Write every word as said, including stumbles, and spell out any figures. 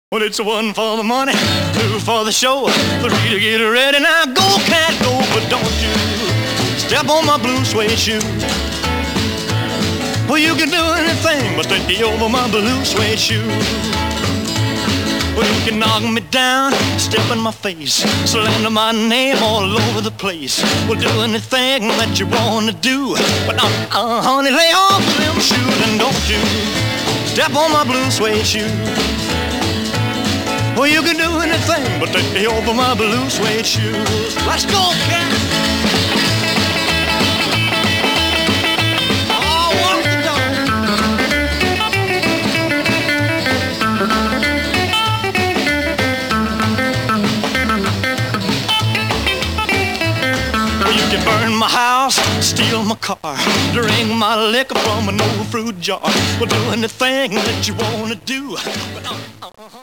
Well, it's one for the money, two for the show, three to get ready. Now go, cat, go, but don't you step on my blue suede shoe. Well, you can do anything but take me over my blue suede shoe. Well, you can knock me down, step in my face, slander my name all over the place. Well, do anything that you wanna do, but uh, uh, honey, lay off them shoes and don't you step on my blue suede shoe. Well, you can do anything but take me over my blue suede shoes. Let's go, cat! Oh, walk the dog. Well, you can burn my house, steal my car, drink my liquor from an old fruit jar. Well, do anything that you wanna do, but uh, uh,